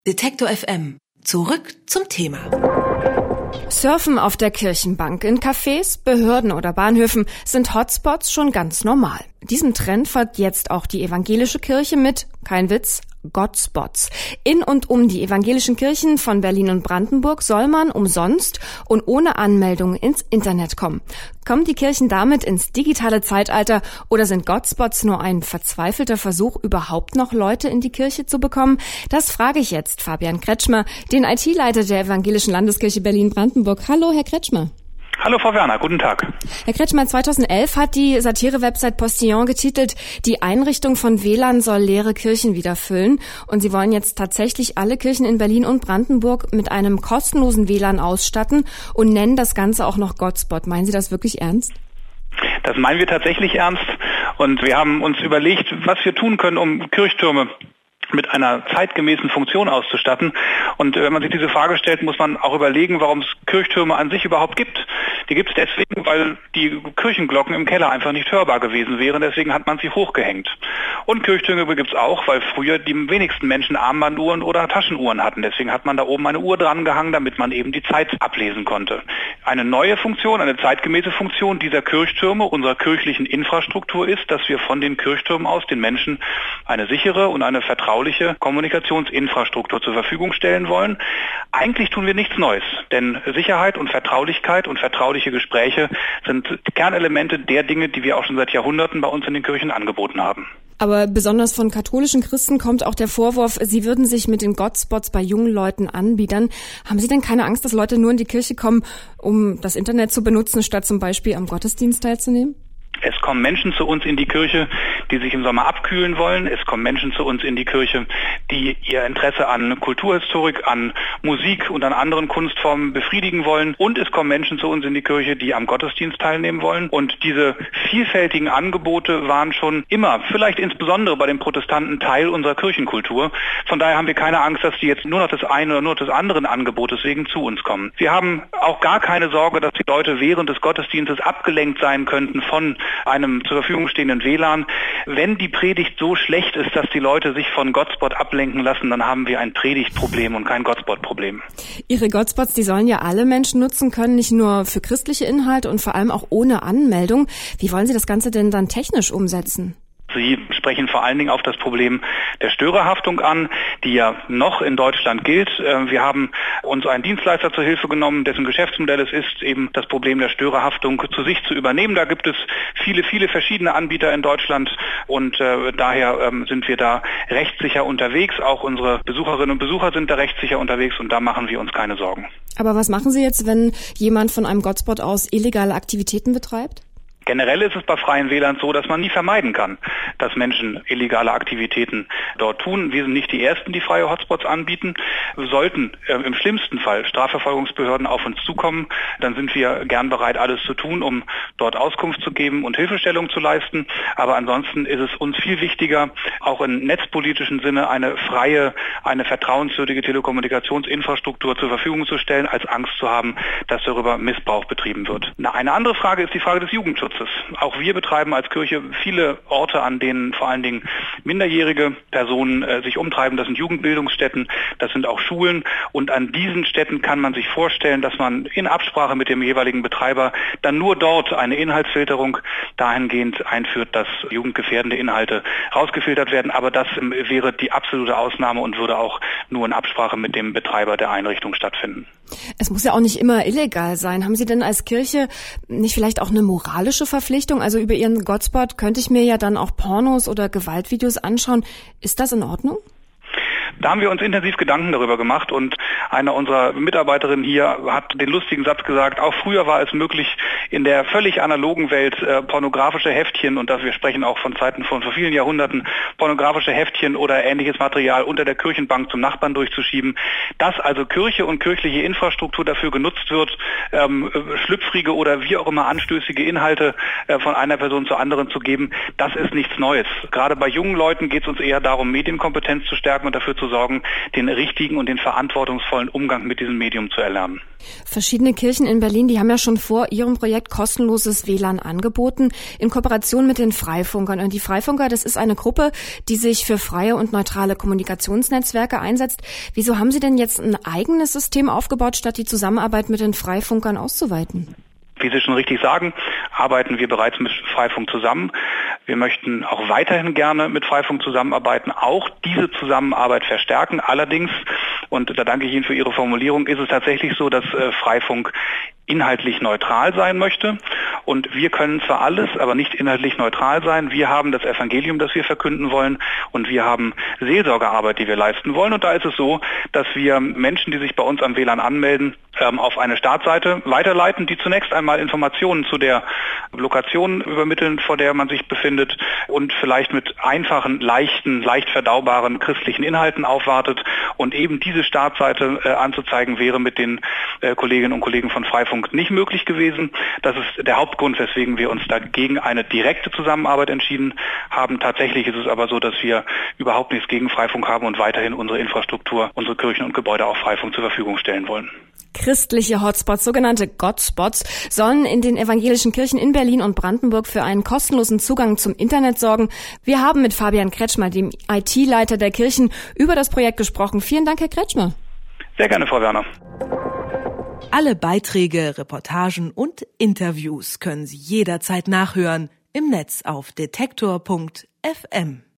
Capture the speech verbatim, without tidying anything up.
Detektor F M. Zurück zum Thema. Surfen auf der Kirchenbank in Cafés, Behörden oder Bahnhöfen sind Hotspots schon ganz normal. Diesem Trend folgt jetzt auch die evangelische Kirche mit, kein Witz, Gottspots. In und um die evangelischen Kirchen von Berlin und Brandenburg soll man umsonst und ohne Anmeldung ins Internet kommen. Kommen die Kirchen damit ins digitale Zeitalter oder sind Gottspots nur ein verzweifelter Versuch, überhaupt noch Leute in die Kirche zu bekommen? Das frage ich jetzt Fabian Kretschmer, den I T-Leiter der Evangelischen Landeskirche Berlin-Brandenburg. Hallo, Herr Kretschmer. Hallo Frau Werner, guten Tag. Herr Kretschmer, zweitausendelf hat die Satire-Website Postillon getitelt, die Einrichtung von W L A N soll leere Kirchen wieder füllen. Und Sie wollen jetzt tatsächlich alle Kirchen in Berlin und Brandenburg mit einem kostenlosen W L A N ausstatten und nennen das Ganze auch noch Gottspot. Meinen Sie das wirklich ernst? Das meinen wir tatsächlich ernst. Und wir haben uns überlegt, was wir tun können, um Kirchtürme mit einer zeitgemäßen Funktion auszustatten. Und wenn man sich diese Frage stellt, muss man auch überlegen, warum es Kirchtürme an sich überhaupt gibt. Die gibt es deswegen, weil die Kirchenglocken im Keller einfach nicht hörbar gewesen wären. Deswegen hat man sie hochgehängt. Und Kirchtürme gibt es auch, weil früher die wenigsten Menschen Armbanduhren oder Taschenuhren hatten. Deswegen hat man da oben eine Uhr dran gehangen, damit man eben die Zeit ablesen konnte. Eine neue Funktion, eine zeitgemäße Funktion dieser Kirchtürme, unserer kirchlichen Infrastruktur ist, dass wir von den Kirchtürmen aus den Menschen eine sichere und eine vertrauliche Kommunikationsinfrastruktur zur Verfügung stellen wollen. Eigentlich tun wir nichts Neues, denn Sicherheit und Vertraulichkeit und vertrauliche Gespräche sind Kernelemente der Dinge, die wir auch schon seit Jahrhunderten bei uns in den Kirchen angeboten haben. Aber besonders von katholischen Christen kommt auch der Vorwurf, sie würden sich mit den Gottspots bei jungen Leuten anbiedern. Haben Sie denn keine Angst, dass Leute nur in die Kirche kommen, um das Internet zu benutzen, statt zum Beispiel am Gottesdienst teilzunehmen? Es kommen Menschen zu uns in die Kirche, die sich im Sommer abkühlen wollen. Es kommen Menschen zu uns in die Kirche, die ihr Interesse an Kulturhistorik, an Musik und an anderen Kunstformen befriedigen wollen. Und es kommen Menschen zu uns in die Kirche, die am Gottesdienst teilnehmen wollen. Und diese vielfältigen Angebote waren schon immer, vielleicht insbesondere bei den Protestanten, Teil unserer Kirchenkultur. Von daher haben wir keine Angst, dass die jetzt nur noch des einen oder nur noch des anderen Angebotes wegen zu uns kommen. Wir haben auch gar keine Sorge, dass die Leute während des Gottesdienstes abgelenkt sein könnten von einem zur Verfügung stehenden W L A N. Wenn die Predigt so schlecht ist, dass die Leute sich von Gottspot ablenken lassen, dann haben wir ein Predigtproblem und kein Gottspot-Problem. Ihre Gottspots, die sollen ja alle Menschen nutzen können, nicht nur für christliche Inhalte und vor allem auch ohne Anmeldung. Wie wollen Sie das Ganze denn dann technisch umsetzen? Sie sprechen vor allen Dingen auf das Problem der Störerhaftung an, die ja noch in Deutschland gilt. Wir haben uns einen Dienstleister zur Hilfe genommen, dessen Geschäftsmodell es ist, eben das Problem der Störerhaftung zu sich zu übernehmen. Da gibt es viele, viele verschiedene Anbieter in Deutschland und äh, daher ähm, sind wir da rechtssicher unterwegs. Auch unsere Besucherinnen und Besucher sind da rechtssicher unterwegs und da machen wir uns keine Sorgen. Aber was machen Sie jetzt, wenn jemand von einem Gottspot aus illegale Aktivitäten betreibt? Generell ist es bei freien W L A Ns so, dass man nie vermeiden kann, dass Menschen illegale Aktivitäten dort tun. Wir sind nicht die Ersten, die freie Hotspots anbieten. Sollten äh, im schlimmsten Fall Strafverfolgungsbehörden auf uns zukommen, dann sind wir gern bereit, alles zu tun, um dort Auskunft zu geben und Hilfestellung zu leisten. Aber ansonsten ist es uns viel wichtiger, auch im netzpolitischen Sinne eine freie, eine vertrauenswürdige Telekommunikationsinfrastruktur zur Verfügung zu stellen, als Angst zu haben, dass darüber Missbrauch betrieben wird. Na, eine andere Frage ist die Frage des Jugendschutzes. Auch wir betreiben als Kirche viele Orte, an denen vor allen Dingen minderjährige Personen äh, sich umtreiben. Das sind Jugendbildungsstätten, das sind auch Schulen. Und an diesen Städten kann man sich vorstellen, dass man in Absprache mit dem jeweiligen Betreiber dann nur dort eine Inhaltsfilterung dahingehend einführt, dass jugendgefährdende Inhalte rausgefiltert werden. Aber das ähm, wäre die absolute Ausnahme und würde auch nur in Absprache mit dem Betreiber der Einrichtung stattfinden. Es muss ja auch nicht immer illegal sein. Haben Sie denn als Kirche nicht vielleicht auch eine moralische Verpflichtung? Also über Ihren Gottspot könnte ich mir ja dann auch Pornos oder Gewaltvideos anschauen. Ist das in Ordnung? Da haben wir uns intensiv Gedanken darüber gemacht und eine unserer Mitarbeiterinnen hier hat den lustigen Satz gesagt, auch früher war es möglich, in der völlig analogen Welt äh, pornografische Heftchen, und das wir sprechen auch von Zeiten von vor vielen Jahrhunderten, pornografische Heftchen oder ähnliches Material unter der Kirchenbank zum Nachbarn durchzuschieben. Dass also Kirche und kirchliche Infrastruktur dafür genutzt wird, ähm, schlüpfrige oder wie auch immer anstößige Inhalte äh, von einer Person zur anderen zu geben, das ist nichts Neues. Gerade bei jungen Leuten geht es uns eher darum, Medienkompetenz zu stärken und dafür zu sorgen, den richtigen und den verantwortungsvollen Umgang mit diesem Medium zu erlernen. Verschiedene Kirchen in Berlin, die haben ja schon vor ihrem Projekt kostenloses W L A N angeboten, in Kooperation mit den Freifunkern. Und die Freifunker, das ist eine Gruppe, die sich für freie und neutrale Kommunikationsnetzwerke einsetzt. Wieso haben Sie denn jetzt ein eigenes System aufgebaut, statt die Zusammenarbeit mit den Freifunkern auszuweiten? Wie Sie schon richtig sagen, arbeiten wir bereits mit Freifunk zusammen. Wir möchten auch weiterhin gerne mit Freifunk zusammenarbeiten, auch diese Zusammenarbeit verstärken. Allerdings, und da danke ich Ihnen für Ihre Formulierung, ist es tatsächlich so, dass äh, Freifunk inhaltlich neutral sein möchte. Und wir können zwar alles, aber nicht inhaltlich neutral sein. Wir haben das Evangelium, das wir verkünden wollen, und wir haben Seelsorgearbeit, die wir leisten wollen. Und da ist es so, dass wir Menschen, die sich bei uns am W L A N anmelden, ähm, auf eine Startseite weiterleiten, die zunächst einmal Informationen zu der Lokation übermitteln, vor der man sich befindet, und vielleicht mit einfachen, leichten, leicht verdaubaren christlichen Inhalten aufwartet. Und eben diese Startseite äh, anzuzeigen, wäre mit den äh, Kolleginnen und Kollegen von Freifunk nicht möglich gewesen. Das ist der Hauptgrund, weswegen wir uns dagegen eine direkte Zusammenarbeit entschieden haben. Tatsächlich ist es aber so, dass wir überhaupt nichts gegen Freifunk haben und weiterhin unsere Infrastruktur, unsere Kirchen und Gebäude auch Freifunk zur Verfügung stellen wollen. Christliche Hotspots, sogenannte Gotspots, sollen in den evangelischen Kirchen in Berlin und Brandenburg für einen kostenlosen Zugang zum Internet sorgen. Wir haben mit Fabian Kretschmer, dem I T-Leiter der Kirchen, über das Projekt gesprochen. Vielen Dank, Herr Kretschmer. Sehr gerne, Frau Werner. Alle Beiträge, Reportagen und Interviews können Sie jederzeit nachhören im Netz auf detektor punkt f m.